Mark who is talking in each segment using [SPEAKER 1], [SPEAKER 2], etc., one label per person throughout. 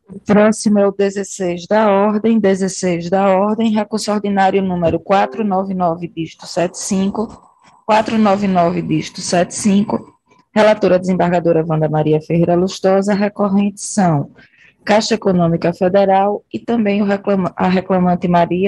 [SPEAKER 1] Próximo é o 16 da ordem, recurso ordinário número 499, dígito 75, 499, dígito 75, relatora desembargadora Wanda Maria Ferreira Lustosa, recorrentes são Caixa Econômica Federal e também a reclamante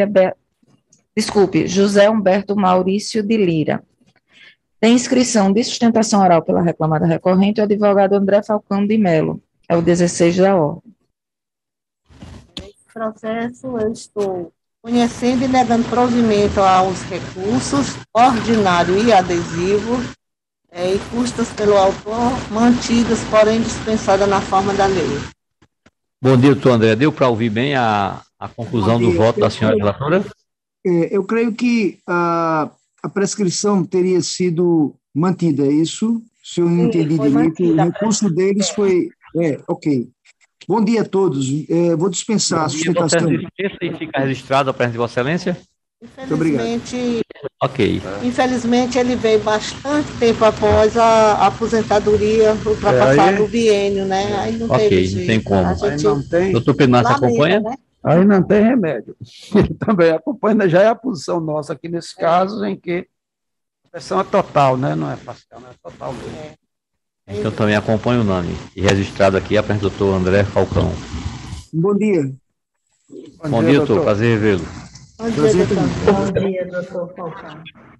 [SPEAKER 1] José Humberto Maurício de Lira. Tem inscrição de sustentação oral pela reclamada recorrente o advogado André Falcão de Melo. É o 16 da ordem.
[SPEAKER 2] Nesse processo, eu estou conhecendo e negando provimento aos recursos ordinário e adesivo e custas pelo autor mantidas, porém dispensadas na forma da lei.
[SPEAKER 3] Bom dia, doutor André. Deu para ouvir bem a conclusão do voto da senhora relatora?
[SPEAKER 4] Eu creio que a prescrição teria sido mantida, é isso? Se eu não entendi direito, o recurso deles foi... ok. Bom dia a todos. Vou dispensar a sustentação.
[SPEAKER 3] E fica registrado a presença de Vossa Excelência?
[SPEAKER 2] Infelizmente, ele veio bastante tempo após a aposentadoria ultrapassar o biênio, né? Aí não teve jeito.
[SPEAKER 3] Não tem como. Doutor Penácio acompanha?
[SPEAKER 5] Né? Aí não tem remédio. Ele também acompanha, já é a posição nossa aqui nesse caso, em que a pressão é total, né? Não é parcial, não é total mesmo.
[SPEAKER 3] Então também acompanha o nome. E registrado aqui a presença do doutor André Falcão.
[SPEAKER 4] Bom dia.
[SPEAKER 3] Bom dia, doutor. Prazer revê-lo.
[SPEAKER 2] Bom dia, doutor Falcão.